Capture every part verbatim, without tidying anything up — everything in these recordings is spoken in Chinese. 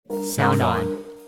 小暖。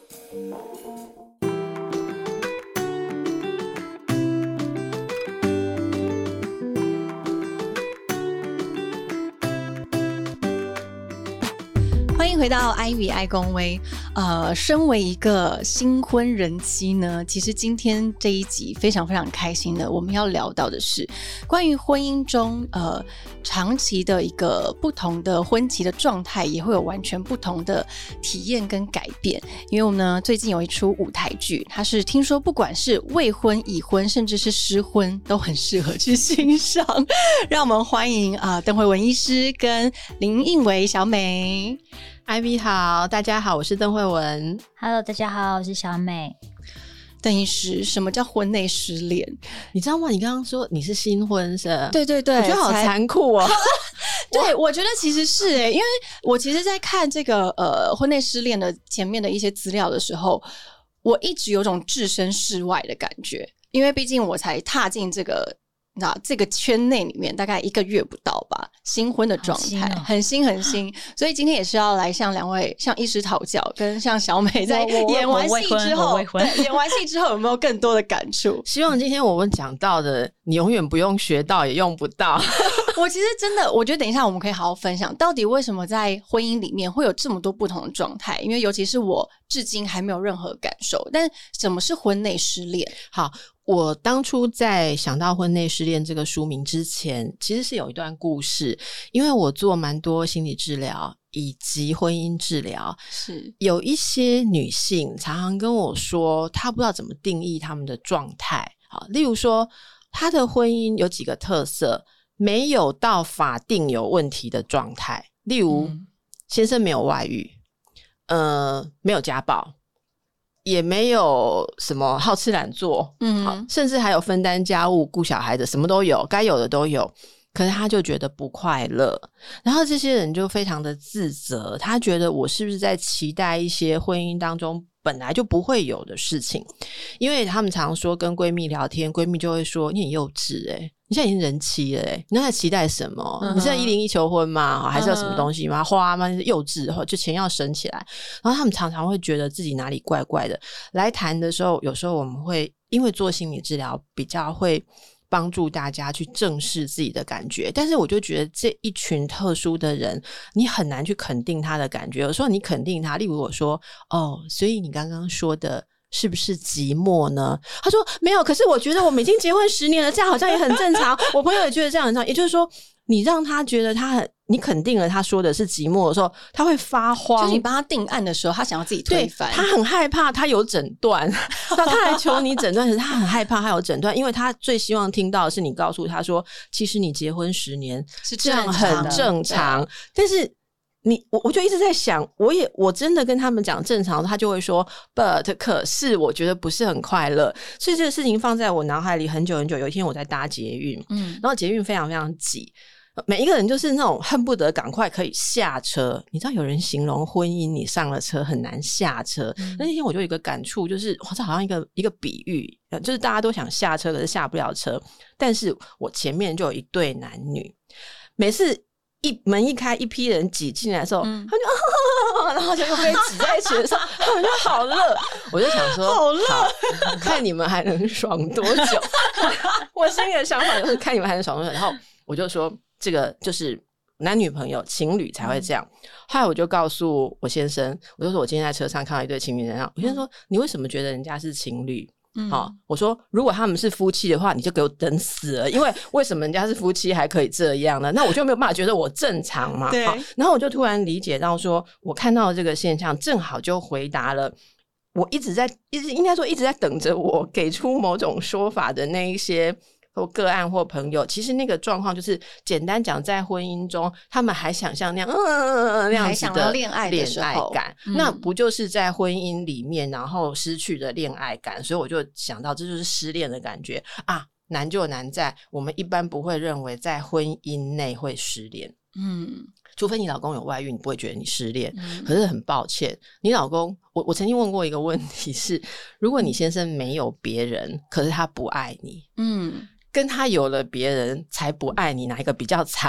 欢迎回到 Ivy 爱公微。呃，身为一个新婚人妻呢，其实今天这一集非常非常开心的，我们要聊到的是关于婚姻中呃长期的一个不同的婚期的状态，也会有完全不同的体验跟改变。因为我们呢最近有一出舞台剧，它是听说不管是未婚、已婚，甚至是失婚，都很适合去欣赏。让我们欢迎啊、呃、邓惠文医师跟林映维小美。 Ivy 好，大家好，我是邓惠文。 Hello， 大家好，我是小美。 邓医师，什么叫婚内失恋？ 你知道吗？你刚刚说你是新婚是吧？ 对对对， 我觉得好残酷哦。 对，我觉得其实是耶，因为我其实在看这个呃婚内失恋的前面的一些资料的时候，我一直有种置身事外的感觉，因为毕竟我才踏进这个。那这个圈内里面大概一个月不到吧，新婚的状态、哦、很新很新，所以今天也是要来向两位向医师讨教，跟向小美在演完戏之后，对，演完戏之后有没有更多的感触？ 希望今天我们讲到的，你永远不用学到，也用不到。 我其实真的，我觉得等一下我们可以好好分享，到底为什么在婚姻里面会有这么多不同的状态？因为尤其是我至今还没有任何感受。但什么是婚内失恋？ 好。我当初在想到婚内失恋这个书名之前，其实是有一段故事，因为我做蛮多心理治疗以及婚姻治疗， 是有一些女性常常跟我说她不知道怎么定义她们的状态。好，例如说她的婚姻有几个特色，没有到法定有问题的状态，例如、嗯、先生没有外遇，呃，没有家暴，也没有什么好吃懒做，嗯好，甚至还有分担家务顾小孩的，什么都有，该有的都有，可是他就觉得不快乐，然后这些人就非常的自责，他觉得我是不是在期待一些婚姻当中本来就不会有的事情。因为他们常说跟闺蜜聊天，闺蜜就会说你很幼稚耶、欸你现在已经人妻了、欸、你在期待什么、uh-huh. 你现在一零一求婚吗？还是有什么东西吗？ uh-huh. 花吗？幼稚，就钱要省起来。然后他们常常会觉得自己哪里怪怪的。来谈的时候，有时候我们会因为做心理治疗比较会帮助大家去正视自己的感觉，但是我就觉得这一群特殊的人你很难去肯定他的感觉。有时候你肯定他，例如我说哦，所以你刚刚说的是不是寂寞呢？他说没有，可是我觉得我们已经结婚十年了，这样好像也很正常。我朋友也觉得这样很正常。也就是说你让他觉得他很，你肯定了他说的是寂寞的时候，他会发慌。 就是你帮他定案的时候，他想要自己推翻， 他很害怕他有诊断那他来求你诊断，可是他很害怕他有诊断，因为他最希望听到的是你告诉他说其实你结婚十年是这样很正常。但是你我我就一直在想，我也我真的跟他们讲正常，他就会说 but 可是我觉得不是很快乐。所以这个事情放在我脑海里很久很久。有一天我在搭捷运，嗯，然后捷运非常非常挤，每一个人就是那种恨不得赶快可以下车。你知道有人形容婚姻你上了车很难下车，嗯、那天我就有一个感触，就是哇，这好像一个一个比喻，就是大家都想下车，可是下不了车。但是我前面就有一对男女，每次一门一开，一批人挤进来的时候，嗯、他就、啊、然后就被挤在一起的时候，他们就好热。我就想说， 好热， 看你们还能爽多久？我心里的想法就是看你们还能爽多久。然后我就说，这个就是男女朋友情侣才会这样。嗯、后来我就告诉我先生，我就说我今天在车上看到一对情侣人，我先生说、嗯、你为什么觉得人家是情侣？嗯哦、我说如果他们是夫妻的话你就给我等死了，因为为什么人家是夫妻还可以这样呢？那我就没有办法觉得我正常嘛。 对、 哦、然后我就突然理解到说我看到这个现象正好就回答了我一直在一直应该说一直在等着我给出某种说法的那一些或个案或朋友。其实那个状况就是简单讲，在婚姻中他们还想像那样嗯那样子的恋爱的时候感、嗯、那不就是在婚姻里面然后失去的恋爱感。所以我就想到这就是失恋的感觉啊。难就难在我们一般不会认为在婚姻内会失恋，嗯，除非你老公有外遇，你不会觉得你失恋、嗯、可是很抱歉你老公，我我曾经问过一个问题是，如果你先生没有别人可是他不爱你，嗯，跟他有了别人才不爱你，哪一个比较惨？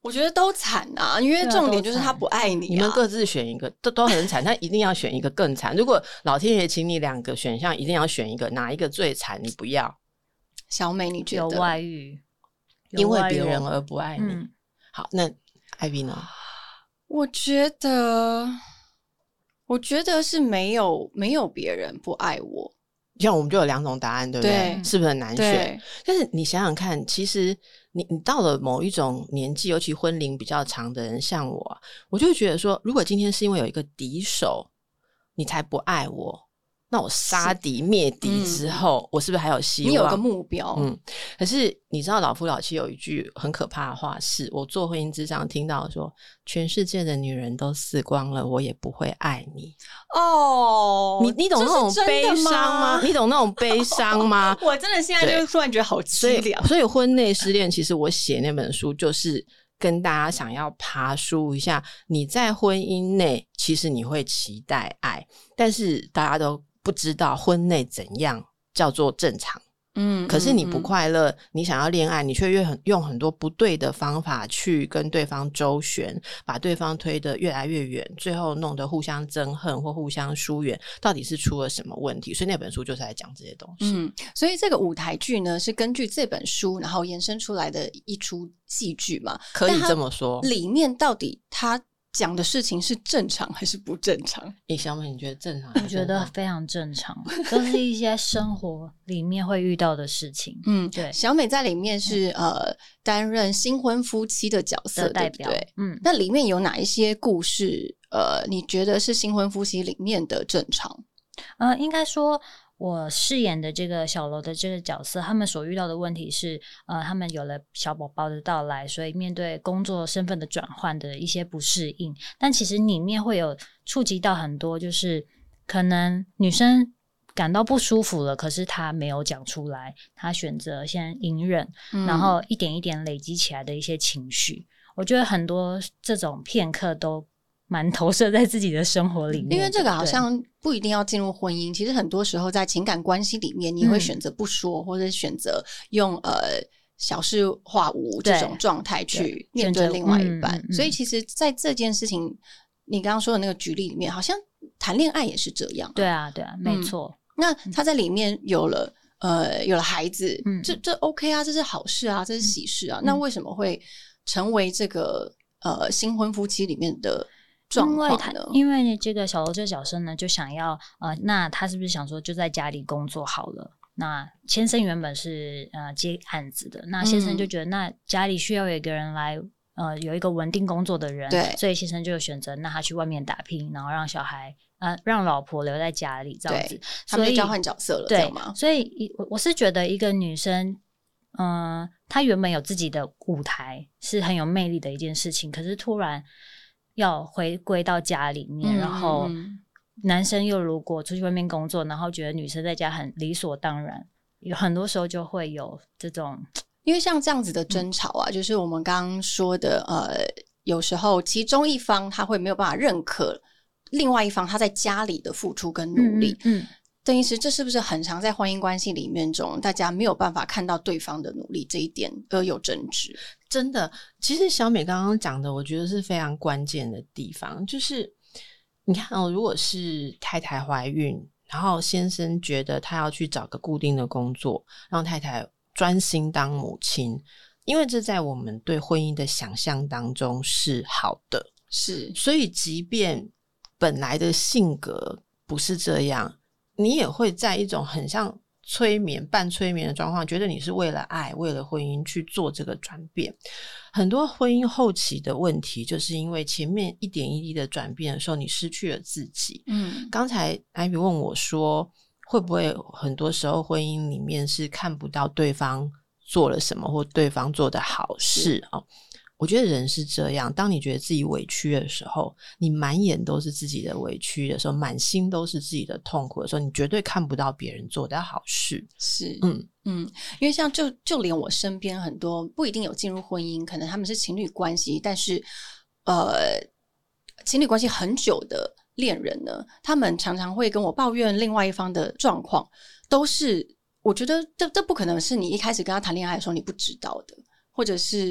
我觉得都惨啊，因为重点就是他不爱你、啊、 你们各自选一个都都很惨，但一定要选一个更惨。如果老天爷请你两个选项，一定要选一个，哪一个最惨你不要？ 小美你觉得？ 有外遇， 因为别人而不爱你、嗯、好，那 Ivy 呢？ 我觉得我觉得是没有没有别人不爱我， 像我们就有两种答案，对不 对, 对？是不是很难选？但是你想想看，其实你你到了某一种年纪，尤其婚龄比较长的人，像我，我就会觉得说，如果今天是因为有一个敌手，你才不爱我，那我杀敌灭敌之后、嗯，我是不是还有希望？ 你有个目标， 嗯。可是你知道老夫老妻有一句很可怕的话，是我做婚姻咨商听到说，全世界的女人都死光了，我也不会爱你。 哦， 你你懂那种悲伤吗？你懂那种悲伤吗？ 我真的现在就突然觉得好凄凉。 所以，所以婚内失恋，其实我写那本书就是跟大家想要爬梳一下，你在婚姻内其实你会期待爱，但是大家都不知道婚内怎样叫做正常。嗯，可是你不快乐、嗯、你想要恋爱，你却用很多不对的方法去跟对方周旋，把对方推得越来越远，最后弄得互相憎恨或互相疏远，到底是出了什么问题？所以那本书就是在讲这些东西。 嗯，所以这个舞台剧呢是根据这本书然后延伸出来的一出戏剧嘛， 可以这么说。 里面到底它讲的事情是正常还是不正常？ 欸，小美你觉得正常还是正常？ 我觉得非常正常，都是一些生活里面会遇到的事情。 嗯， 对。 小美在里面是、嗯、呃担任新婚夫妻的角色的代表，对不对？嗯，那里面有哪一些故事呃你觉得是新婚夫妻里面的正常？ 呃，应该说我饰演的这个小楼的这个角色，他们所遇到的问题是呃，他们有了小宝宝的到来，所以面对工作身份的转换的一些不适应，但其实里面会有触及到很多，就是可能女生感到不舒服了，可是她没有讲出来，她选择先隐忍、嗯、然后一点一点累积起来的一些情绪，我觉得很多这种片刻都蛮投射在自己的生活里面， 因为这个好像不一定要进入婚姻，其实很多时候在情感关系里面你会选择不说、嗯、或者选择用呃小事化无这种状态去面对另外一半、嗯嗯、所以其实在这件事情你刚刚说的那个举例里面，好像谈恋爱也是这样、啊、 对啊对啊没错、 嗯、那他在里面有了呃有了孩子、嗯、这这 OK 啊，这是好事啊，这是喜事啊、嗯、那为什么会成为这个呃新婚夫妻里面的状况呢？ 因为因为这个小楼这个角色呢就想要呃，那他是不是想说就在家里工作好了，那先生原本是呃接案子的，那先生就觉得那家里需要有一个人来呃有一个稳定工作的人，对，所以先生就选择那他去外面打拼，然后让小孩呃让老婆留在家里这样子， 他们就交换角色了， 对， 这样吗？ 所以我是觉得一个女生嗯、呃，她原本有自己的舞台是很有魅力的一件事情，可是突然要回归到家里面、嗯、然后男生又如果出去外面工作，然后觉得女生在家很理所当然，有很多时候就会有这种， 因为像这样子的争吵啊、嗯、就是我们刚刚说的呃，有时候其中一方他会没有办法认可另外一方他在家里的付出跟努力，嗯，嗯邓医师，这是不是很常在婚姻关系里面中大家没有办法看到对方的努力这一点而有争执？ 真的，其实小美刚刚讲的我觉得是非常关键的地方，就是你看哦，如果是太太怀孕，然后先生觉得他要去找个固定的工作，让太太专心当母亲，因为这在我们对婚姻的想象当中是好的， 是， 所以即便本来的性格不是这样，你也会在一种很像催眠半催眠的状况，觉得你是为了爱为了婚姻去做这个转变。很多婚姻后期的问题就是因为前面一点一滴的转变的时候你失去了自己。嗯，刚才 Ivy 问我说会不会很多时候婚姻里面是看不到对方做了什么或对方做的好事哦。我觉得人是这样，当你觉得自己委屈的时候，你满眼都是自己的委屈的时候，满心都是自己的痛苦的时候，你绝对看不到别人做的好事。 是，嗯嗯，因为像就就连我身边很多不一定有进入婚姻，可能他们是情侣关系，但是呃，情侣关系很久的恋人呢，他们常常会跟我抱怨另外一方的状况，都是我觉得这这不可能是你一开始跟他谈恋爱的时候你不知道的，或者是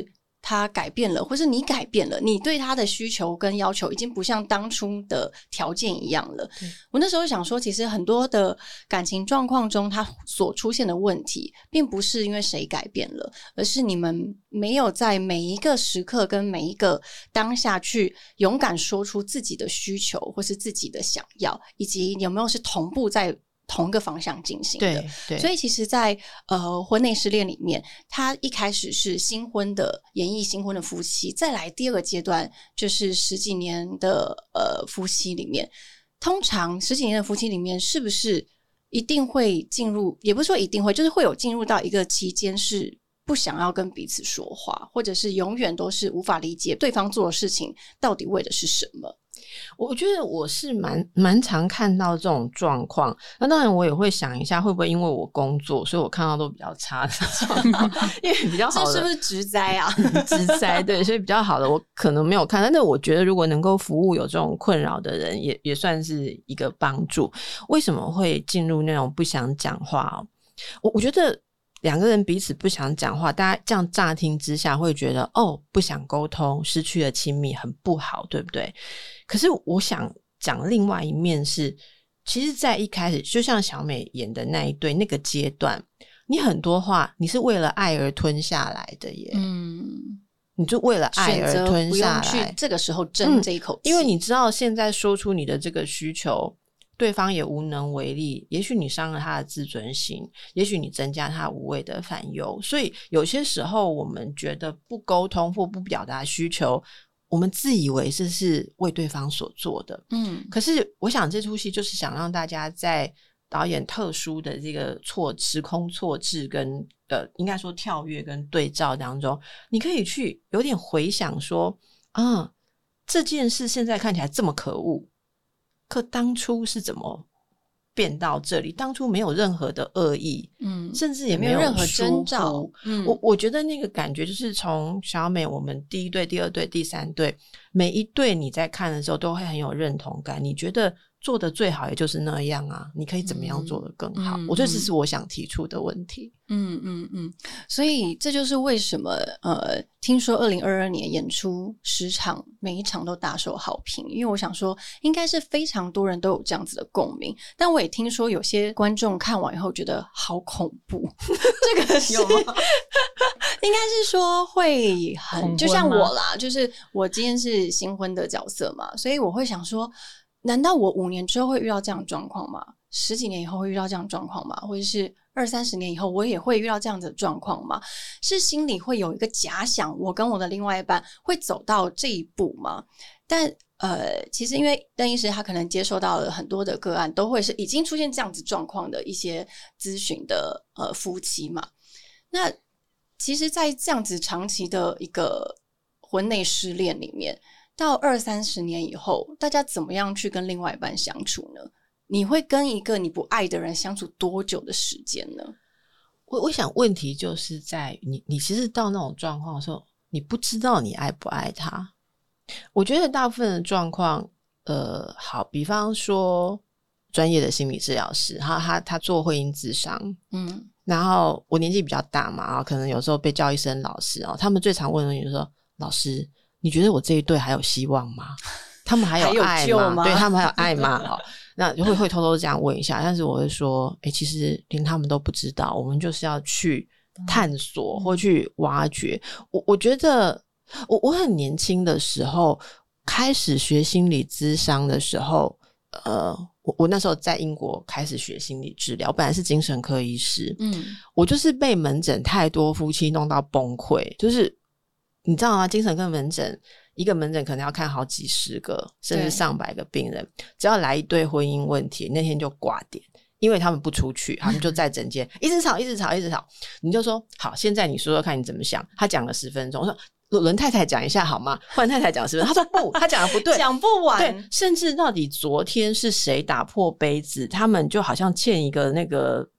他改变了，或是你改变了，你对他的需求跟要求已经不像当初的条件一样了。我那时候想说，其实很多的感情状况中，他所出现的问题并不是因为谁改变了，而是你们没有在每一个时刻跟每一个当下去勇敢说出自己的需求或是自己的想要，以及有没有是同步在同一个方向进行的。 对对， 所以其实在呃婚内失恋里面，他一开始是新婚的演绎新婚的夫妻，再来第二个阶段就是十几年的呃夫妻里面，通常十几年的夫妻里面是不是一定会进入，也不是说一定会，就是会有进入到一个期间是不想要跟彼此说话，或者是永远都是无法理解对方做的事情到底为的是什么。 我觉得我是蛮蛮常看到这种状况，那当然我也会想一下会不会因为我工作所以我看到都比较差的状况因为比较好的这是不是职灾啊职灾对，所以比较好的我可能没有看，但是我觉得如果能够服务有这种困扰的人也也算是一个帮助。为什么会进入那种不想讲话哦？我我觉得两个人彼此不想讲话，大家这样乍听之下会觉得哦，不想沟通，失去了亲密，很不好，对不对？可是我想讲另外一面是，其实在一开始就像小美演的那一对那个阶段，你很多话你是为了爱而吞下来的耶。嗯，你就为了爱而吞下来， 不用去这个时候争这一口气、 嗯、因为你知道现在说出你的这个需求对方也无能为力，也许你伤了他的自尊心，也许你增加他无谓的烦忧，所以有些时候我们觉得不沟通或不表达需求，我们自以为这是为对方所做的。嗯，可是我想这出戏就是想让大家在导演特殊的这个错时空错置跟呃，应该说跳跃跟对照当中，你可以去有点回想说啊，这件事现在看起来这么可恶，可当初是怎么变到这里？当初没有任何的恶意，嗯，甚至也没有任何征兆。 嗯，我我觉得那个感觉就是从小美我们第一对、第二对、第三对，每一对你在看的时候都会很有认同感。你觉得做的最好也就是那样啊，你可以怎么样做得更好？嗯、我觉得这是我想提出的问题。 嗯嗯嗯，所以这就是为什么呃，听说二零二二年演出十场，每一场都大受好评，因为我想说应该是非常多人都有这样子的共鸣，但我也听说有些观众看完以后觉得好恐怖这个是有吗应该是说会很就像我啦，就是我今天是新婚的角色嘛，所以我会想说难道我五年之后会遇到这样的状况吗？十几年以后会遇到这样的状况吗？或者是二三十年以后我也会遇到这样的状况吗？是心里会有一个假想我跟我的另外一半会走到这一步吗？但呃，其实因为邓医师他可能接受到了很多的个案都会是已经出现这样子状况的一些咨询的呃夫妻嘛，那其实在这样子长期的一个婚内失恋里面，到二三十年以后大家怎么样去跟另外一半相处呢？你会跟一个你不爱的人相处多久的时间呢？ 我我想问题就是在你你其实到那种状况的时候，你不知道你爱不爱他。我觉得大部分的状况呃，好，比方说专业的心理治疗师他他他做婚姻咨商，嗯，然后我年纪比较大嘛，可能有时候被叫一声老师，他们最常问的问题就是说，老师你觉得我这一对还有希望吗？他们还有爱 吗, 吗对他们还有爱吗好，那就会会偷偷这样问一下，但是我会说诶其实连他们都不知道，我们就是要去探索或去挖掘。我我觉得我我很年轻的时候开始学心理咨商的时候，呃我我那时候在英国开始学心理治疗，我本来是精神科医师，嗯，我就是被门诊太多夫妻弄到崩溃，就是你知道吗？精神科门诊一个门诊可能要看好几十个甚至上百个病人，只要来一对婚姻问题那天就挂点，因为他们不出去，他们就在诊间一直吵一直吵一直吵，你就说好，现在你说说看你怎么想。他讲了十分钟，我说轮太太讲一下好吗？换太太讲十分钟，他说不，他讲的不对讲不完， 对，甚至到底昨天是谁打破杯子，他们就好像欠一个那个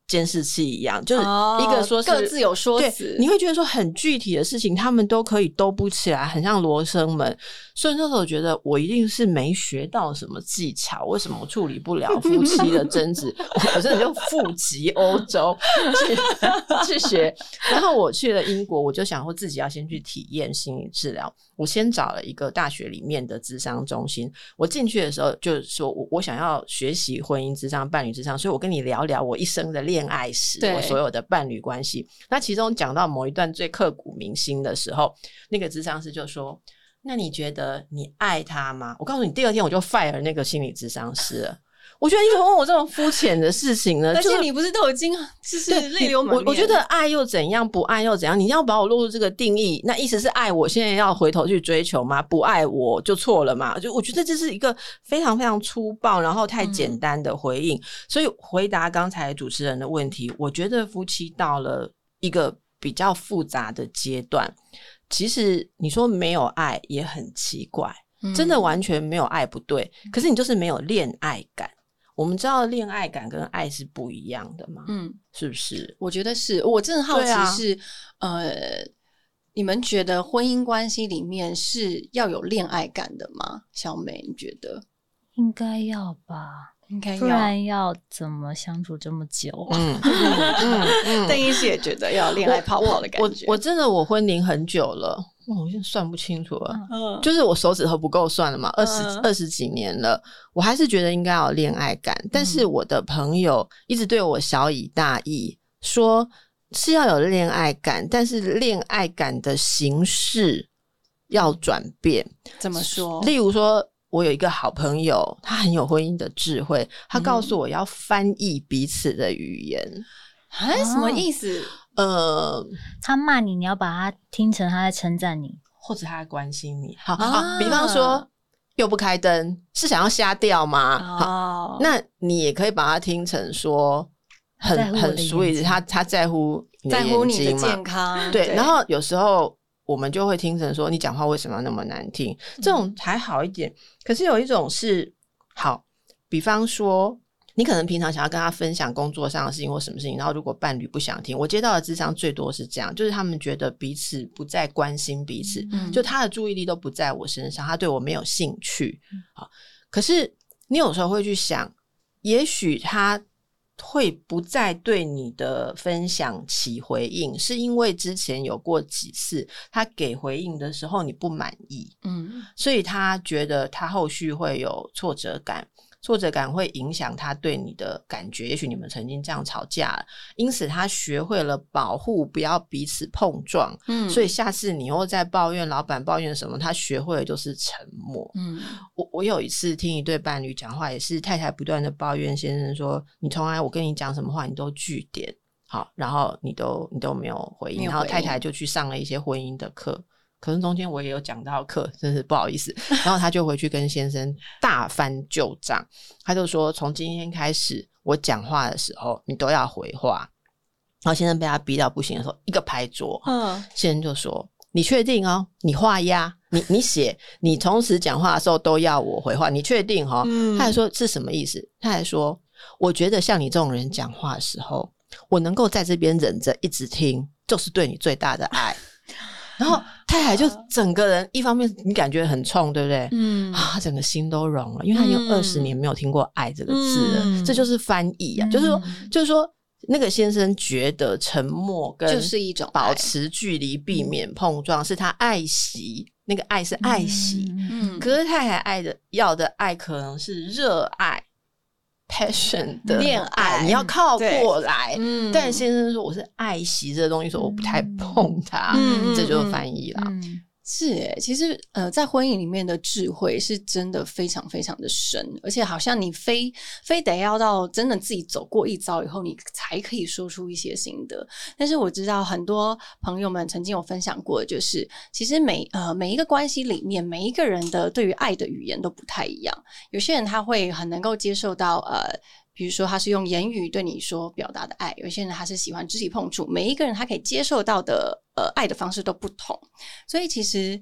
监视器一样，就是一个说是、 哦、各自有说辞， 你会觉得说很具体的事情他们都可以兜不起来，很像罗生门。所以那时候我觉得我一定是没学到什么技巧，为什么我处理不了夫妻的争执我真的就赴极欧洲去去学。然后我去了英国，我就想说自己要先去体验心理治疗。我先找了一个大学里面的咨商中心，我进去的时候就是说我我想要学习婚姻咨商、伴侣咨商，所以我跟你聊聊我一生的恋爱史，我所有的伴侣关系。那其中讲到某一段最刻骨铭心的时候，那个咨商师就说，那你觉得你爱他吗？我告诉你，第二天我就 fire 那个心理咨商师了。我觉得你怎么问我这种肤浅的事情呢？ 而且你不是都已经就是泪流满面？ 我我觉得爱又怎样，不爱又怎样？你要把我落入这个定义，那意思是爱我现在要回头去追求吗？不爱我就错了嘛？就我觉得这是一个非常非常粗暴，然后太简单的回应。嗯、所以回答刚才主持人的问题，我觉得夫妻到了一个比较复杂的阶段，其实你说没有爱也很奇怪，嗯、真的完全没有爱不对，可是你就是没有恋爱感。我们知道恋爱感跟爱是不一样的嘛，嗯，是不是？ 我觉得是。我真的好奇是、啊、呃，你们觉得婚姻关系里面是要有恋爱感的吗？小美你觉得？ 应该要吧， 应该要， 不然要怎么相处这么久？ 嗯嗯嗯， 邓医师也觉得要有恋爱泡泡的感觉。 我 我, 我真的我婚龄很久了，我现在算不清楚了，嗯、就是我手指头不够算了嘛，二十二十几年了，我还是觉得应该要有恋爱感。但是我的朋友一直对我小以大义，说是要有恋爱感，但是恋爱感的形式要转变。 怎么说？ 例如说，我有一个好朋友，他很有婚姻的智慧，他告诉我要翻译彼此的语言。 啊、嗯，什么意思？ 呃， 他骂你，你要把他听成他在称赞你， 或者他在关心你。好，啊好，比方说又不开灯，是想要瞎掉吗？哦、好，那你也可以把它听成说很很 sweet， 他他在乎你的眼睛嘛，在乎你的健康。 对，对然后有时候我们就会听成说你讲话为什么要那么难听？这种还好一点，嗯、可是有一种是好，比方说。你可能平常想要跟他分享工作上的事情或什么事情，然后如果伴侣不想听，我接到的諮商最多是这样，就是他们觉得彼此不再关心彼此，嗯、就他的注意力都不在我身上，他对我没有兴趣。好，可是你有时候会去想，也许他会不再对你的分享起回应，是因为之前有过几次他给回应的时候你不满意，嗯，所以他觉得他后续会有挫折感。挫折感会影响他对你的感觉，也许你们曾经这样吵架了，因此他学会了保护，不要彼此碰撞。嗯，所以下次你又在抱怨老板抱怨什么，他学会的就是沉默。嗯，我我有一次听一对伴侣讲话，也是太太不断的抱怨先生说，你从来我跟你讲什么话，你都句点，好，然后你都你都没有回应，然后太太就去上了一些婚姻的课。可能中间我也有讲到课，真是不好意思。然后他就回去跟先生大翻旧账，他就说从今天开始我讲话的时候你都要回话。然后先生被他逼到不行的时候，一个拍桌，嗯，先生就说你确定哦？你画押，你你写，你同时讲话的时候都要我回话，你确定哦？嗯、他还说是什么意思？他还说我觉得像你这种人讲话的时候，我能够在这边忍着一直听，就是对你最大的爱。然后太太就整个人一方面你感觉很冲，对不对？嗯，啊，他整个心都融了，因为他已经二十年没有听过爱这个字了，嗯、这就是翻译啊，嗯、就是说，就是说，那个先生觉得沉默跟就是一种保持距离，避免碰撞，是他爱惜，那个爱是爱惜，嗯，可是太太爱的要的爱可能是热爱。passion 的恋爱， 你要靠过来，嗯、但先生说我是爱惜这个东西，说我不太碰它，嗯、这就是翻译啦。嗯嗯是耶，其实呃，在婚姻里面的智慧是真的非常非常的深，而且好像你非非得要到真的自己走过一遭以后，你才可以说出一些心得。但是我知道很多朋友们曾经有分享过，就是其实每呃每一个关系里面，每一个人的对于爱的语言都不太一样。有些人他会很能够接受到呃。比如说他是用言语对你说表达的爱，有些人他是喜欢肢体碰触，每一个人他可以接受到的呃爱的方式都不同，所以其实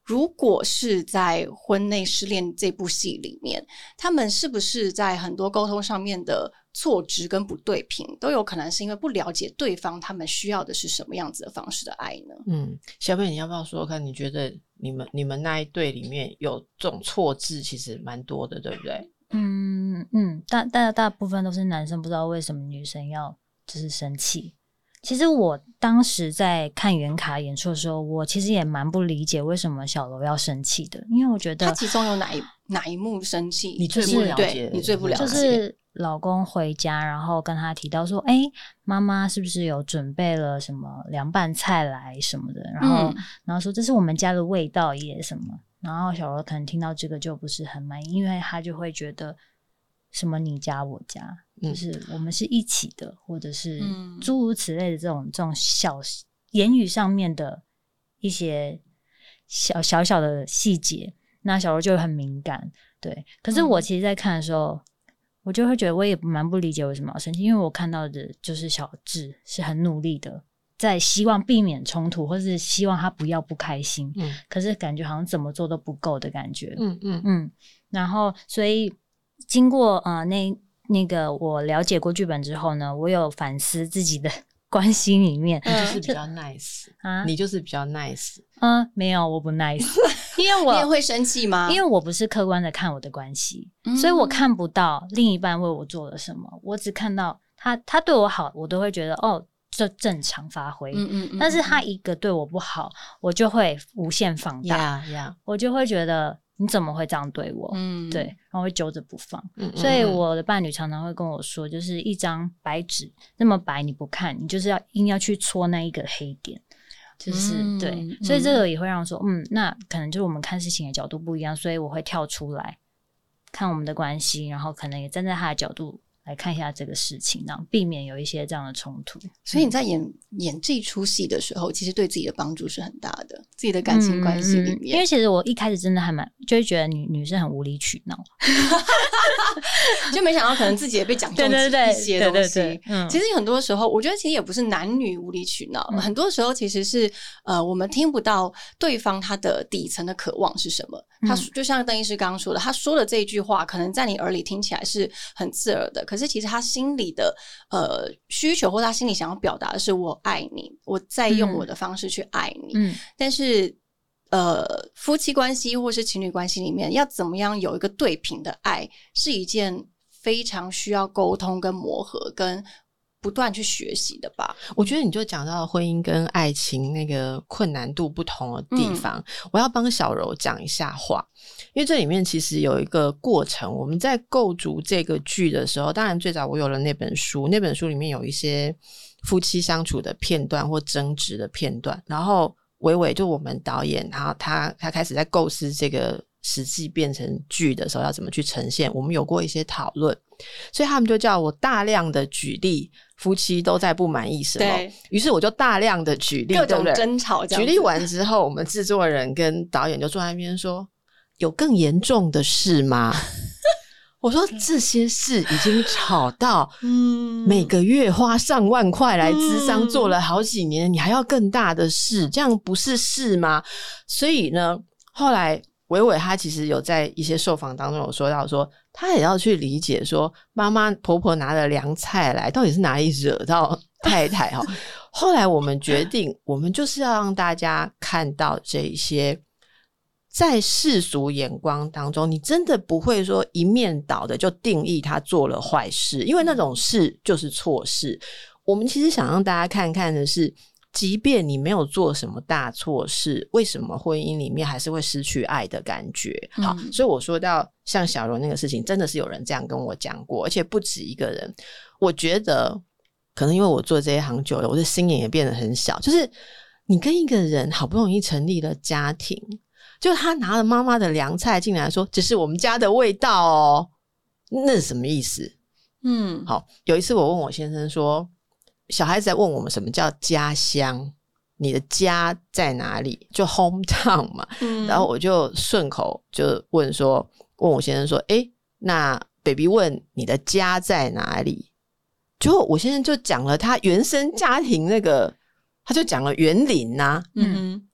如果是在婚内失恋这部戏里面，他们是不是在很多沟通上面的错值跟不对平，都有可能是因为不了解对方他们需要的是什么样子的方式的爱呢？ 嗯，小贝你要不要说说看，你觉得你们你们那一对里面有这种错字其实蛮多的，对不对？ 嗯嗯，大大大部分都是男生不知道为什么女生要就是生气。其实我当时在看原卡演出的时候，我其实也蛮不理解为什么小柔要生气的，因为我觉得他其中有哪一哪一幕生气你最不了解， 对你最不了解， 就是老公回家，然后跟他提到说，哎，妈妈是不是有准备了什么凉拌菜来什么的，然后、嗯、然后说这是我们家的味道耶什么，然后小柔可能听到这个就不是很满意，因为他就会觉得什么你家我家，就是我们是一起的、嗯、或者是诸如此类的这种这种小言语上面的一些小小小的细节，那小柔就会很敏感。对，可是我其实在看的时候、嗯、我就会觉得我也蛮不理解为什么要生气，因为我看到的就是小智是很努力的在希望避免冲突，或是希望他不要不开心、嗯、可是感觉好像怎么做都不够的感觉。嗯嗯嗯，然后所以经过呃那那个我了解过剧本之后呢，我有反思自己的关系里面， 你就是比较 nice 啊，你就是比较 nice。 嗯，没有，我不 nice， 因为我你也会生气吗？ 因为我不是客观的看我的关系、嗯，所以我看不到另一半为我做了什么，我只看到他他对我好，我都会觉得哦，这正常发挥。嗯嗯嗯，但是他一个对我不好，我就会无限放大， yeah, yeah. 我就会觉得。你怎么会这样对我？嗯，对，然后会揪着不放、嗯嗯嗯。所以我的伴侣常常会跟我说，就是一张白纸那么白，你不看，你就是要硬要去戳那一个黑点，就是、嗯、对。所以这个也会让我说，嗯，那可能就是我们看事情的角度不一样，所以我会跳出来看我们的关系，然后可能也站在他的角度来看一下这个事情，然后避免有一些这样的冲突。 所以你在演、嗯、演这出戏的时候，其实对自己的帮助是很大的，自己的感情关系里面、嗯嗯。 因为其实我一开始真的还蛮就会觉得女女生很无理取闹， 就没想到可能自己也被讲中一些东西。对对对对对对嗯、其实很多时候，我觉得其实也不是男女无理取闹，嗯、很多时候其实是呃我们听不到对方他的底层的渴望是什么。他就像邓医师刚刚说的，他说的这一句话，可能在你耳里听起来是很刺耳的，可是其实他心里的呃需求，或他心里想要表达的是我爱你，我在用我的方式去爱你。嗯，但是呃夫妻关系或是情侣关系里面，要怎么样有一个对平的爱，是一件非常需要沟通跟磨合跟不断去学习的吧。 我觉得你就讲到婚姻跟爱情那个困难度不同的地方、嗯、我要帮小柔讲一下话，因为这里面其实有一个过程，我们在构筑这个剧的时候，当然最早我有了那本书，那本书里面有一些夫妻相处的片段或争执的片段，然后伟伟就我们导演，然后他他开始在构思这个实际变成剧的时候要怎么去呈现，我们有过一些讨论，所以他们就叫我大量的举例夫妻都在不满意什么，于是我就大量的举例各种争吵这样子。 举例完之后，我们制作人跟导演就坐在那边说，有更严重的事吗？我说这些事已经吵到每个月花上万块来咨商做了好几年、嗯、你还要更大的事，这样不是事吗？所以呢后来伟伟他其实有在一些受访当中有说到说，他也要去理解说妈妈婆婆拿了凉菜来到底是哪里惹到太太齁后来我们决定我们就是要让大家看到这一些在世俗眼光当中，你真的不会说一面倒的就定义他做了坏事，因为那种事就是错事。我们其实想让大家看看的是，即便你没有做什么大错事，为什么婚姻里面还是会失去爱的感觉？好、嗯、所以我说到像小柔那个事情，真的是有人这样跟我讲过，而且不止一个人。我觉得可能因为我做这一行久了，我的心眼也变得很小，就是你跟一个人好不容易成立了家庭，就他拿了妈妈的凉菜进来说这是我们家的味道哦，那是什么意思？嗯，好，有一次我问我先生说，小孩子在问我们什么叫家乡，你的家在哪里，就 hometown 嘛、嗯、然后我就顺口就问说，问我先生说，诶，那 baby 问你的家在哪里，结果我先生就讲了他原生家庭那个，他就讲了园林啊，嗯，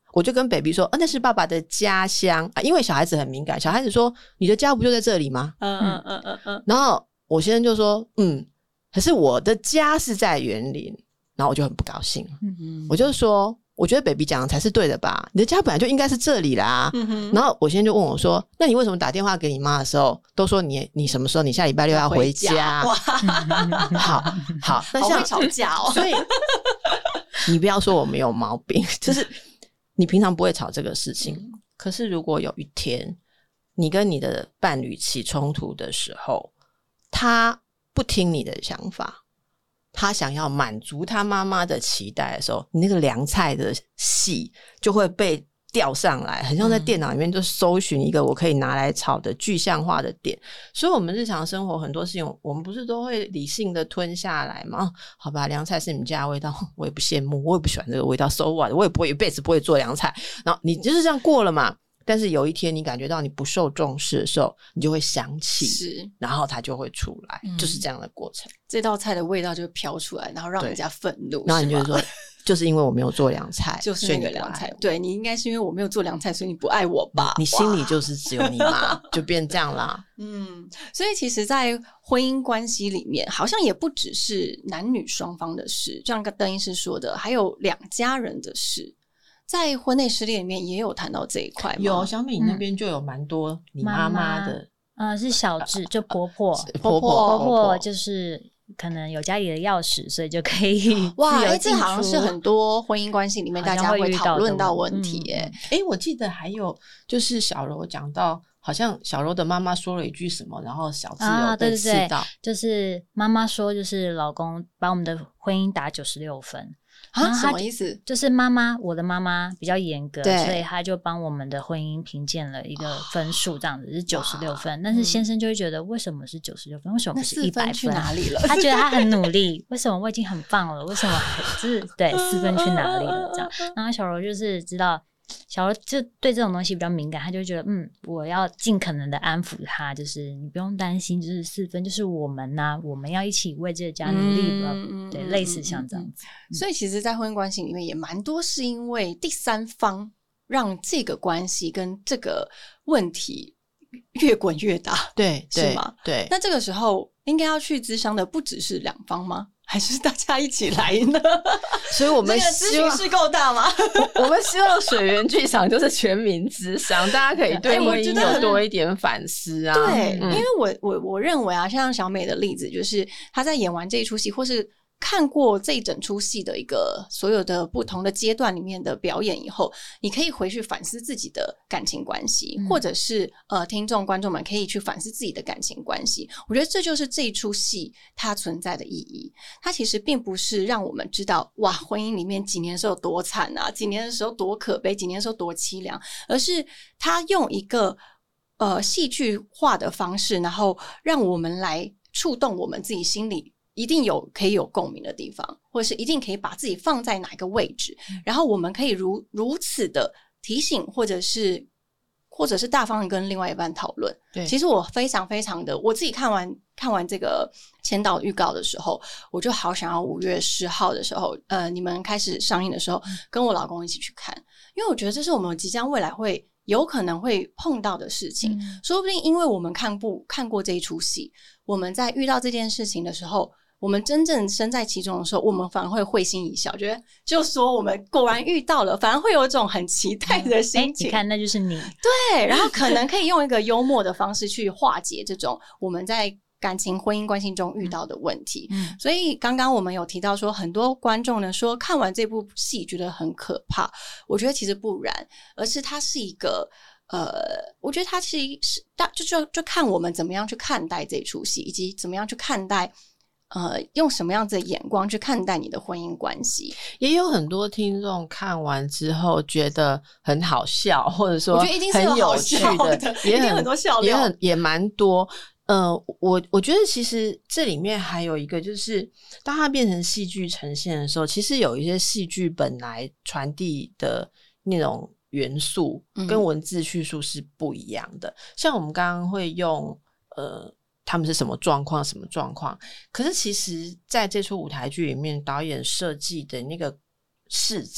我就跟 baby 说，啊，那是爸爸的家乡啊，因为小孩子很敏感，小孩子说你的家不就在这里吗？ 嗯嗯嗯嗯嗯， 然后我先生就说，嗯，可是我的家是在园林，然后我就很不高兴，嗯，我就说，我觉得 baby 讲的才是对的吧，你的家本来就应该是这里啦。嗯、然后我先生就问我说，那你为什么打电话给你妈的时候都说你你什么时候你下礼拜六要回家？ 哇， 好好，那像好会吵架哦。 所以你不要说我没有毛病，就是你平常不会吵这个事情，嗯、可是如果有一天你跟你的伴侣起冲突的时候，他不听你的想法，他想要满足他妈妈的期待的时候，你那个凉菜的戏就会被调上来，很像在电脑里面就搜寻一个我可以拿来炒的具象化的点。所以我们日常生活很多事情我们不是都会理性的吞下来吗？哦、好吧，凉菜是你们家的味道，我也不羡慕，我也不喜欢这个味道 so what， 我也不会一辈子不会做凉菜，然后你就是这样过了嘛。但是有一天你感觉到你不受重视的时候，你就会想起，是，然后它就会出来，嗯、就是这样的过程。 这道菜的味道就会飘出来，然后让人家愤怒。 然后你就说，就是因为我没有做凉菜， 就是那个凉菜。对，你应该是因为我没有做凉菜，所以你不爱我吧？ 你心里就是只有你妈，就变这样啦。 嗯，所以其实，在婚姻关系里面，好像也不只是男女双方的事，就像邓医师说的，还有两家人的事。在婚内失恋里面也有谈到这一块吗？ 有，小美那边就有蛮多你妈妈的， 嗯、呃，是小智，就婆婆， 婆婆婆婆就是可能有家里的钥匙，所以就可以哇， 哎， 这好像是很多婚姻关系里面大家会讨论到问题耶。 哎、嗯，我记得还有就是小柔讲到，好像小柔的妈妈说了一句什么，然后小智有被刺到， 啊、对对对，就是妈妈说，就是老公把我们的婚姻打九十六分。 啊，什么意思？ 就是妈妈，我的妈妈比较严格，所以她就帮我们的婚姻评鉴了一个分数，这样子是九十六分。但是先生就会觉得，为什么是九十六分？为什么不是一百分？ 去哪里了？ 他觉得他很努力，为什么我已经很棒了？为什么就是对四分去哪里了？这样，然后小柔就是知道。小柔就对这种东西比较敏感，他就觉得嗯，我要尽可能的安抚他，就是你不用担心，就是四分就是我们呐、啊，我们要一起为这个家努力，嗯、对，类似像这样子。 嗯、所以其实，在婚姻关系里面也蛮多是因为第三方让这个关系跟这个问题越滚越大， 对， 是吗？ 对。 那这个时候应该要去咨商的不只是两方吗？还是大家一起来呢？ 所以我们希望咨询室够大吗？ 我们希望水源剧场就是全民咨商，大家可以对婚姻有多一点反思啊。 对，嗯、因为我我我认为啊，像小美的例子，就是她在演完这一出戏，或是看过这一整出戏的一个所有的不同的阶段里面的表演以后，你可以回去反思自己的感情关系，嗯、或者是呃，听众观众们可以去反思自己的感情关系。我觉得这就是这一出戏它存在的意义。它其实并不是让我们知道哇，婚姻里面几年的时候多惨啊，几年的时候多可悲，几年的时候多凄凉，而是它用一个呃戏剧化的方式，然后让我们来触动我们自己心里。一定有可以有共鸣的地方，或者是一定可以把自己放在哪一个位置，嗯、然后我们可以如如此的提醒，或者是或者是大方的跟另外一半讨论。 对， 其实我非常非常的，我自己看完看完这个前导预告的时候，我就好想要五月十号的时候，呃，你们开始上映的时候，嗯、跟我老公一起去看，因为我觉得这是我们即将未来会有可能会碰到的事情，嗯、说不定因为我们看不看过这一出戏，我们在遇到这件事情的时候。我们真正身在其中的时候，我们反而会会心一笑，觉得就说我们果然遇到了，反而会有一种很期待的心情。 嗯、你看，那就是你。 对，然后可能可以用一个幽默的方式去化解这种我们在感情婚姻关系中遇到的问题。嗯，所以刚刚我们有提到说，很多观众呢说看完这部戏觉得很可怕，我觉得其实不然，而是它是一个。呃，我觉得它是是大就就就看我们怎么样去看待这出戏，以及怎么样去看待。呃，用什么样子的眼光去看待你的婚姻关系？ 也有很多听众看完之后觉得很好笑，或者说我觉得一定是很有趣的， 的也很很多笑料，也很也蛮多。呃，我我觉得其实这里面还有一个，就是当它变成戏剧呈现的时候，其实有一些戏剧本来传递的那种元素跟文字叙述是不一样的。嗯、像我们刚刚会用呃。他们是什么状况什么状况，可是其实在这出舞台剧里面导演设计的那个视角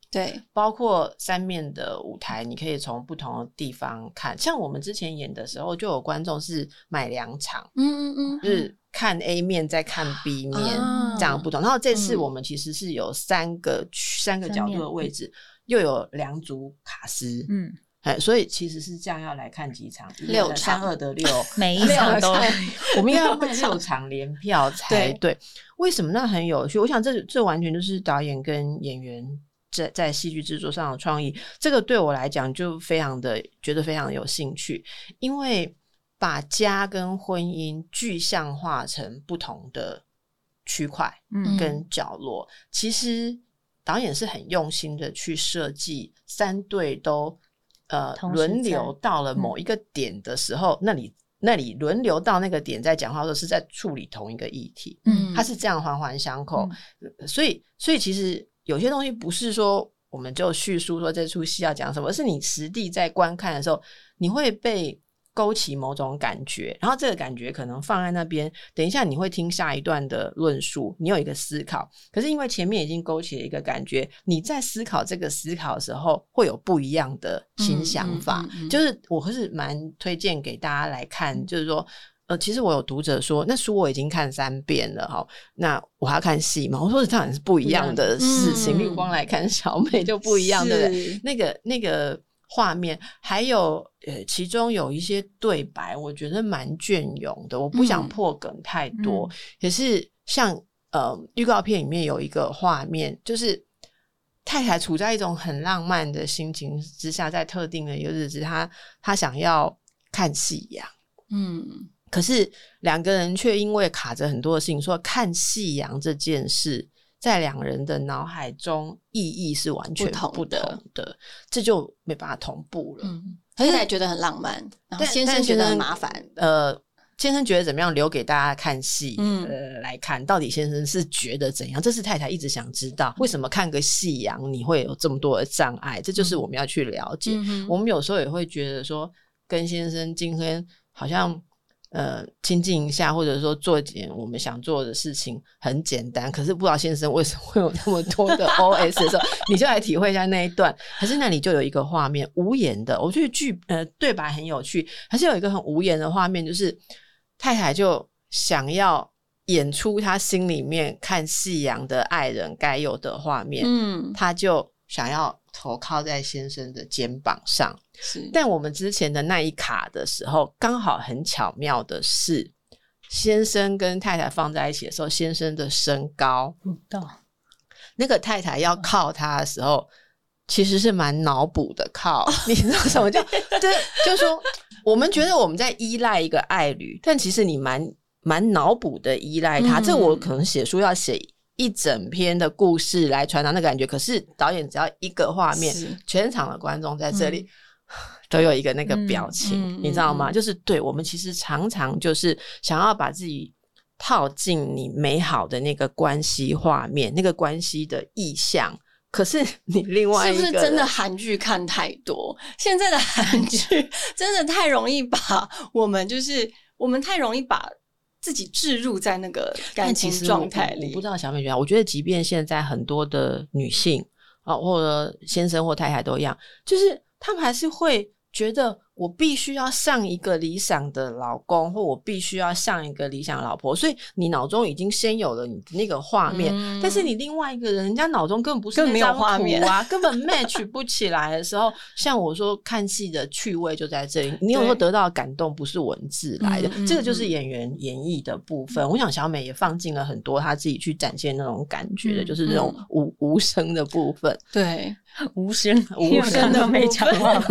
对， 包括三面的舞台，你可以从不同的地方看。像我们之前演的时候，就有观众是买两场， 嗯嗯嗯， 就是看 A 面再看 B 面、 啊、 这样不同。然后这次嗯我们其实是有三个、嗯、三个角度的位置，又有两组卡司，嗯。所以其实是这样，要来看几场， 六场， 三二的六， 每一场都， 我们应该要卖六场连票才 对, 对。为什么那很有趣？我想这这完全就是导演跟演员在在戏剧制作上的创意。这个对我来讲就非常的觉得非常有兴趣，因为把家跟婚姻具象化成不同的区块跟角落、嗯、其实导演是很用心的去设计三对都呃轮流到了某一个点的时候、嗯、那里那里轮流到那个点在讲话的时候是在处理同一个议题，嗯，它是这样环环相扣、嗯、所以所以其实有些东西不是说我们就叙述说这出戏要讲什么，而是你实地在观看的时候你会被勾起某种感觉，然后这个感觉可能放在那边，等一下你会听下一段的论述，你有一个思考，可是因为前面已经勾起了一个感觉，你在思考这个思考的时候会有不一样的新想法、嗯嗯嗯嗯、就是我是蛮推荐给大家来看、嗯、就是说呃，其实我有读者说那书我已经看三遍了齁，那我还要看戏嘛，我说这当然是不一样的事情，例如光来看小美就不一样的那个那个画面，还有呃，其中有一些对白我觉得蛮隽永的，我不想破梗太多、嗯、可是像呃预告片里面有一个画面，就是太太处在一种很浪漫的心情之下，在特定的一个日子她她想要看夕阳，嗯，可是两个人却因为卡着很多的事情，说看夕阳这件事在两人的脑海中意义是完全不同 的, 不同的这就没办法同步了。嗯， 太太觉得很浪漫，然后先生觉得很麻烦。 呃，先生觉得怎么样留给大家看戏、嗯、呃来看，到底先生是觉得怎样？这是太太一直想知道，为什么看个夕阳你会有这么多的障碍？这就是我们要去了解。嗯、我们有时候也会觉得说，跟先生今天好像。呃，亲近一下，或者说做一件我们想做的事情很简单，可是不知道先生为什么会有那么多的 O S 的时候，你就来体会一下那一段。可是那里就有一个画面，无言的，我觉得剧呃对白很有趣，还是有一个很无言的画面，就是太太就想要演出她心里面看夕阳的爱人该有的画面，嗯，她就想要头靠在先生的肩膀上，是。但我们之前的那一卡的时候，刚好很巧妙的是，先生跟太太放在一起的时候，先生的身高不到，那个太太要靠他的时候，其实是蛮脑补的靠，你知道什么叫？对，就是说，我们觉得我们在依赖一个爱侣，但其实你蛮蛮脑补的依赖他。嗯、这我可能写书要写一整篇的故事来传达那个感觉，可是导演只要一个画面，全场的观众在这里、嗯、都有一个那个表情、嗯、你知道吗、嗯、就是对，我们其实常常就是想要把自己套进你美好的那个关系画面，那个关系的意象，可是你另外一个是不是真的韩剧看太多？现在的韩剧真的太容易把我们就是我们太容易把自己置入在那个感情状态里。 我不知道小美觉得，我觉得即便现在很多的女性啊，或者先生或太太都一样，就是他们还是会觉得我必须要像一个理想的老公，或我必须要像一个理想的老婆，所以你脑中已经先有了你的那个画面、嗯、但是你另外一个人人家脑中根本不是那张图啊，根本没有画面根本 match 不起来的时候像我说看戏的趣味就在这里，你有时候得到的感动不是文字来的、嗯、这个就是演员演绎的部分、嗯、我想小美也放进了很多她自己去展现那种感觉的、嗯、就是那种 无, 无声的部分。 对， 无声无声的没讲话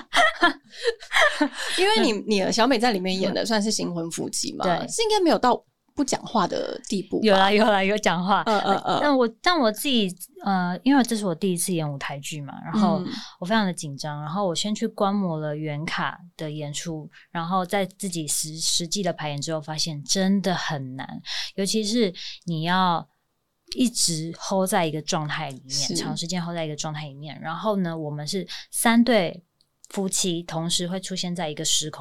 因为你你小美在里面演的算是新婚夫妻嘛，对，是应该没有到不讲话的地步吧？ 有啦有啦有讲话，嗯嗯嗯。但我但我自己呃，因为这是我第一次演舞台剧嘛，然后我非常的紧张，然后我先去观摩了原卡的演出，然后在自己实实际的排演之后，发现真的很难，尤其是你要一直 hold 在一个状态里面，长时间 hold 在一个状态里面。然后呢，我们是三对夫妻同时会出现在一个时空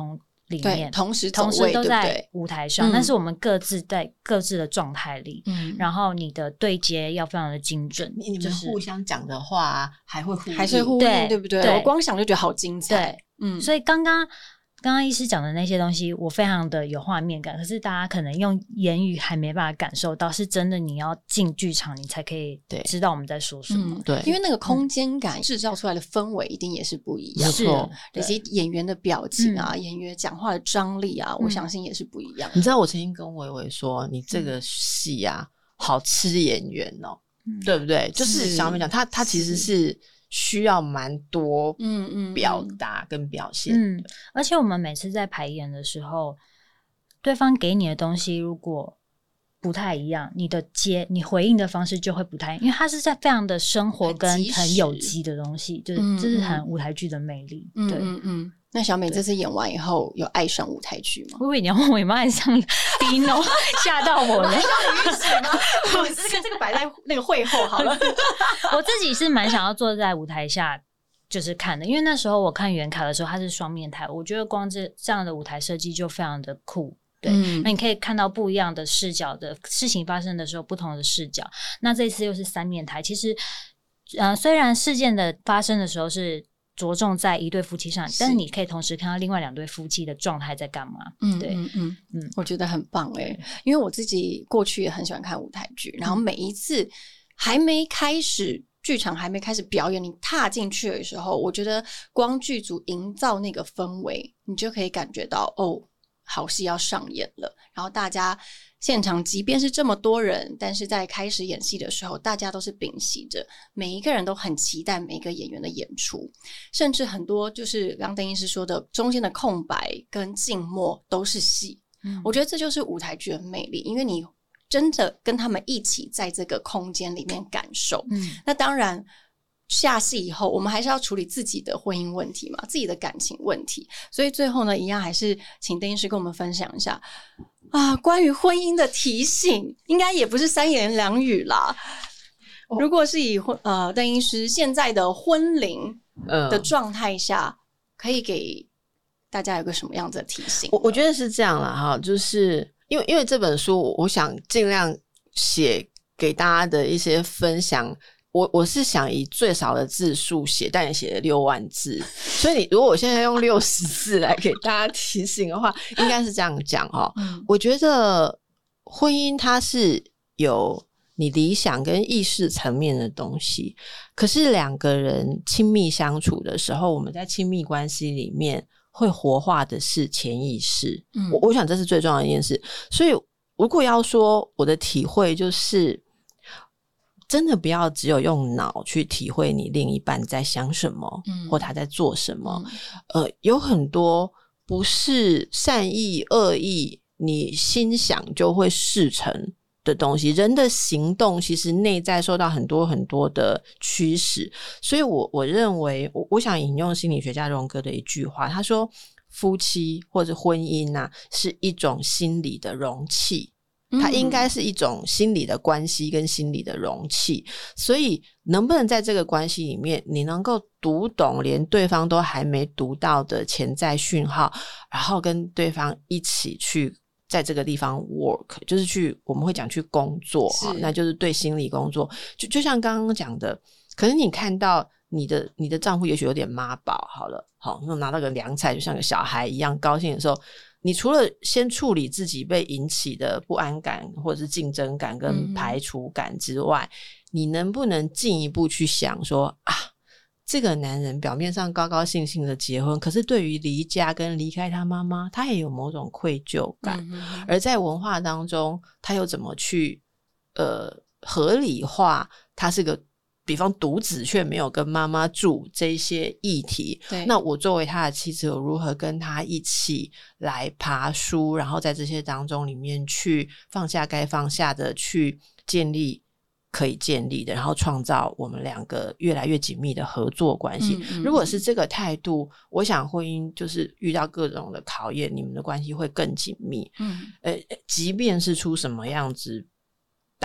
里面， 同时走位同时都在对不对舞台上， 嗯但是我们各自在各自的状态里， 嗯然后你的对接要非常的精准， 你你们就是互相讲的话还会呼应， 还是呼应对对不对？ 对我光想就觉得好精彩。 对， 嗯， 所以刚刚刚刚医师讲的那些东西，我非常的有画面感，可是大家可能用言语还没办法感受到，是真的你要进剧场，你才可以对知道我们在说什么。 嗯， 对因为那个空间感制造出来的氛围一定也是不一样的， 没错以及演员的表情啊，演员讲话的张力啊，我相信也是不一样的。 你知道我曾经跟伟伟说，你这个戏啊，好吃演员哦， 嗯对不对？就是是想没讲，他他其实是需要蛮多嗯嗯表达跟表现。 嗯，而且我们每次在排演的时候，对方给你的东西如果不太一样，你的接你回应的方式就会不太，因为它是在非常的生活跟很及时很有机的东西，就是嗯这是嗯很舞台剧的魅力。 嗯对， 嗯嗯。那小美这次演完以后，有爱上舞台剧吗？ 我以为你要问我有没有爱上 Dino， 吓到我了。 我这个这个摆在那个会后好了。 我自己是蛮想要坐在舞台下就是看的，因为那时候我看原卡的时候，它是双面台，我觉得光这这样的舞台设计就非常的酷。对， 嗯那你可以看到不一样的视角的事情发生的时候，不同的视角。那这次又是三面台，其实呃，虽然事件的发生的时候是着重在一对夫妻上，但是你可以同时看到另外两对夫妻的状态在干嘛。 嗯， 对， 嗯嗯嗯嗯，我觉得很棒哎、因为我自己过去也很喜欢看舞台剧，然后每一次还没开始剧场还没开始表演，你踏进去的时候，我觉得光剧组营造那个氛围，你就可以感觉到哦，好戏要上演了。然后大家现场即便是这么多人，但是在开始演戏的时候，大家都是屏息着，每一个人都很期待每一个演员的演出，甚至很多就是刚刚邓医师说的，中间的空白跟静默都是戏。 嗯我觉得这就是舞台剧的魅力，因为你真的跟他们一起在这个空间里面感受。 嗯那当然下戏以后我们还是要处理自己的婚姻问题嘛，自己的感情问题，所以最后呢一样还是请邓医师跟我们分享一下啊，关于婚姻的提醒，应该也不是三言两语啦。 哦如果是以婚呃邓医师现在的婚龄嗯的状态下，可以给大家有个什么样子的提醒？ 我我觉得是这样啦哈，就是因为因为这本书我，我想尽量写给大家的一些分享。我我是想以最少的字数写，但也写了六万字，所以你如果我现在用六十字来给大家提醒的话，应该是这样讲哦。 嗯我觉得婚姻它是有你理想跟意识层面的东西，可是两个人亲密相处的时候，我们在亲密关系里面会活化的是潜意识。 嗯我我想这是最重要的一件事。所以如果要说我的体会，就是真的不要只有用脑去体会你另一半在想什么， 嗯或他在做什么。 嗯呃，有很多不是善意恶意，你心想就会事成的东西。人的行动其实内在受到很多很多的驱使，所以我我认为，我我想引用心理学家荣格的一句话，他说：夫妻或者婚姻啊，是一种心理的容器。它应该是一种心理的关系跟心理的容器，所以能不能在这个关系里面，你能够读懂连对方都还没读到的潜在讯号，然后跟对方一起去在这个地方 work， 就是去我们会讲去工作，那就是对心理工作。就就像刚刚讲的，可能你看到你的你的丈夫也许有点妈宝，好了，好，那拿到个凉菜，就像个小孩一样高兴的时候，你除了先处理自己被引起的不安感或者是竞争感跟排除感之外，嗯、你能不能进一步去想说啊，这个男人表面上高高兴兴的结婚，可是对于离家跟离开他妈妈，他也有某种愧疚感，嗯、而在文化当中，他又怎么去呃合理化他是个比方独子却没有跟妈妈住这些议题，那我作为他的妻子，我如何跟他一起来爬书，然后在这些当中里面去放下该放下的，去建立可以建立的，然后创造我们两个越来越紧密的合作关系。嗯嗯，如果是这个态度，我想婚姻就是遇到各种的考验，你们的关系会更紧密。嗯，呃，即便是出什么样子打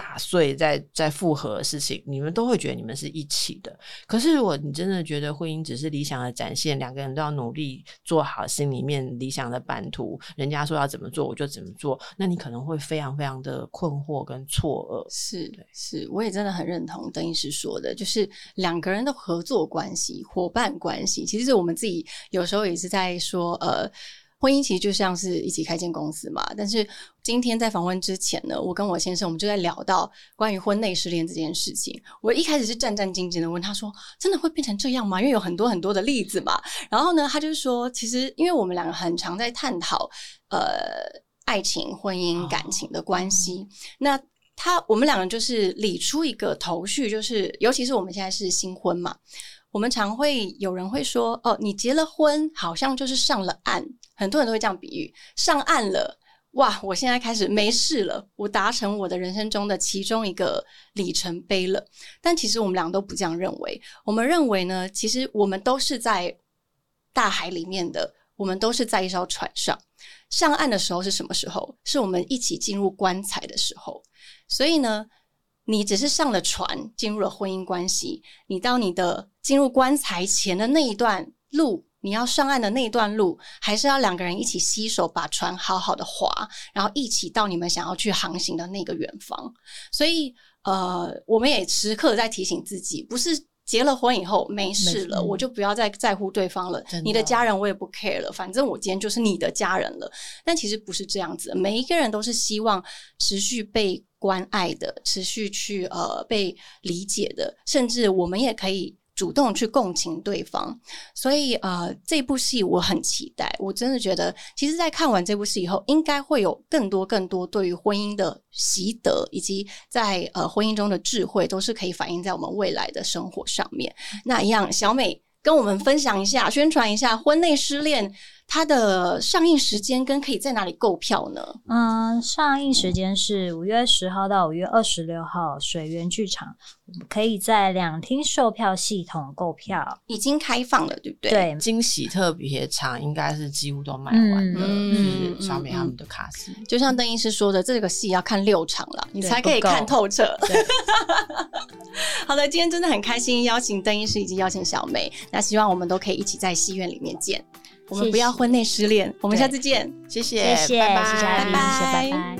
打碎再再复合的事情，你们都会觉得你们是一起的。可是如果你真的觉得婚姻只是理想的展现，两个人都要努力做好心里面理想的版图，人家说要怎么做我就怎么做，那你可能会非常非常的困惑跟错愕。 是是，我也真的很认同邓医师说的，就是两个人的合作关系、伙伴关系，其实我们自己有时候也是在说呃婚姻其实就像是一起开间公司嘛，但是今天在访问之前呢，我跟我先生我们就在聊到关于婚内失恋这件事情。我一开始是战战兢兢的问他说真的会变成这样吗？因为有很多很多的例子嘛。然后呢他就说其实因为我们两个很常在探讨呃爱情、婚姻、感情的关系、哦、那他我们两个就是理出一个头绪，就是尤其是我们现在是新婚嘛，我们常会有人会说哦，你结了婚好像就是上了岸，很多人都会这样比喻，上岸了，哇，我现在开始没事了，我达成我的人生中的其中一个里程碑了。但其实我们俩都不这样认为，我们认为呢，其实我们都是在大海里面的，我们都是在一艘船上，上岸的时候是什么时候？是我们一起进入棺材的时候。所以呢你只是上了船进入了婚姻关系，你到你的进入棺材前的那一段路，你要上岸的那一段路，还是要两个人一起携手把船好好的划，然后一起到你们想要去航行的那个远方。所以呃，我们也时刻在提醒自己，不是结了婚以后没事了，我就不要再在乎对方了，你的家人我也不 care 了，反正我今天就是你的家人了。但其实不是这样子，每一个人都是希望持续被关爱的，持续去呃被理解的，甚至我们也可以主动去共情对方。所以呃这部戏我很期待，我真的觉得其实在看完这部戏以后，应该会有更多更多对于婚姻的习得，以及在呃婚姻中的智慧，都是可以反映在我们未来的生活上面。那一样，小美跟我们分享一下，宣传一下婚内失恋它的上映时间跟可以在哪里购票呢？ 嗯，上映时间是五月十号到五月二十六号，水源剧场可以在两厅售票系统购票， 已经开放了，对不对？ 对， 惊喜特别场应该是几乎都卖完了，嗯、就是小美他们的卡司、嗯。 就像邓医师说的，这个戏要看六场了，你才可以看透彻。好的，今天真的很开心，邀请邓医师以及邀请小美，那希望我们都可以一起在戏院里面见。我们不要婚内失恋，我们下次见， 谢谢， 谢谢， 拜拜， 谢谢阿斌，谢谢，拜拜。